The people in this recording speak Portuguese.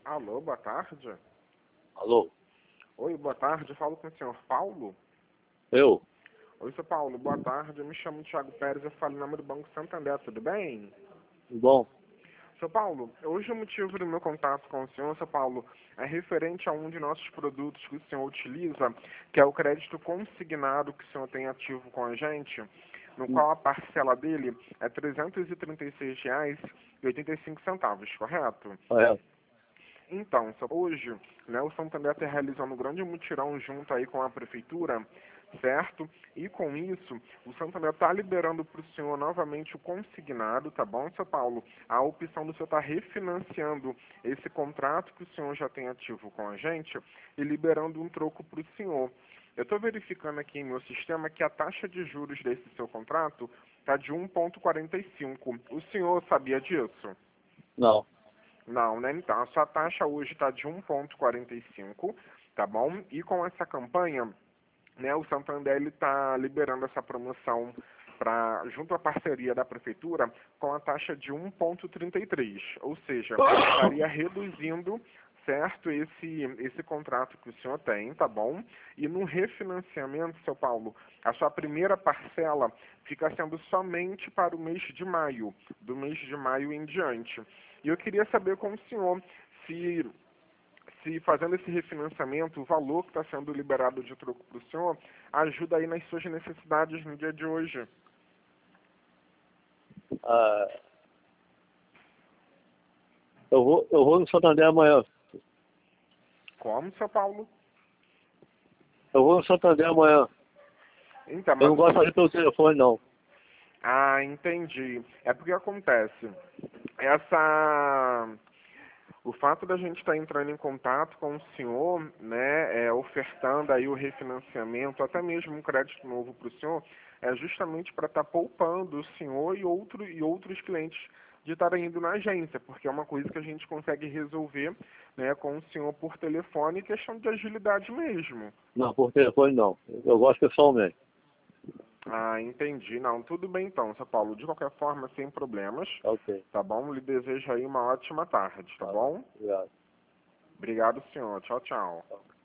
Alô, boa tarde. Alô? Oi, boa tarde. Falo com o senhor Paulo. Eu? Oi, seu Paulo. Boa tarde. Eu me chamo Thiago Pérez. Eu falo em nome do Banco Santander. Tudo bem? Tudo bom? Seu Paulo, hoje o motivo do meu contato com o senhor, seu Paulo, é referente a um de nossos produtos que o senhor utiliza, que é o crédito consignado que o senhor tem ativo com a gente, no qual a parcela dele é R$ 336,85, correto? É. Então, hoje, né, o Santander está realizando um grande mutirão junto aí com a prefeitura, certo? E com isso, o Santander está liberando para o senhor novamente o consignado, tá bom, seu Paulo? A opção do senhor estar refinanciando esse contrato que o senhor já tem ativo com a gente e liberando um troco para o senhor. Eu estou verificando aqui em meu sistema que a taxa de juros desse seu contrato está de 1,45. O senhor sabia disso? Não. Não, né? Então, a sua taxa hoje está de 1,45, tá bom? E com essa campanha, né, o Santander está liberando essa promoção junto à parceria da prefeitura com a taxa de 1,33, ou seja, estaria reduzindo, certo, esse contrato que o senhor tem, tá bom? E no refinanciamento, seu Paulo, a sua primeira parcela fica sendo somente para o mês de maio, do mês de maio em diante. E eu queria saber com o senhor se fazendo esse refinanciamento, o valor que está sendo liberado de troco para o senhor ajuda aí nas suas necessidades no dia de hoje. Ah, eu vou no Santander amanhã. Como, seu Paulo? Eu vou no Santander amanhã. Então, Eu mas não gosto de fazer pelo telefone, não. Ah, entendi. É porque acontece. Essa... O fato da gente estar entrando em contato com o senhor, né, ofertando aí o refinanciamento, até mesmo um crédito novo para o senhor, é justamente para estar poupando o senhor e outros clientes de estarem indo na agência, porque é uma coisa que a gente consegue resolver, né, com o senhor por telefone, questão de agilidade mesmo. Não, por telefone não. Eu gosto pessoalmente. Ah, entendi. Não, tudo bem então, seu Paulo. De qualquer forma, sem problemas, Ok. tá bom? Lhe desejo aí uma ótima tarde, tá Tá. bom? Obrigado. Obrigado, senhor. Tchau, tchau.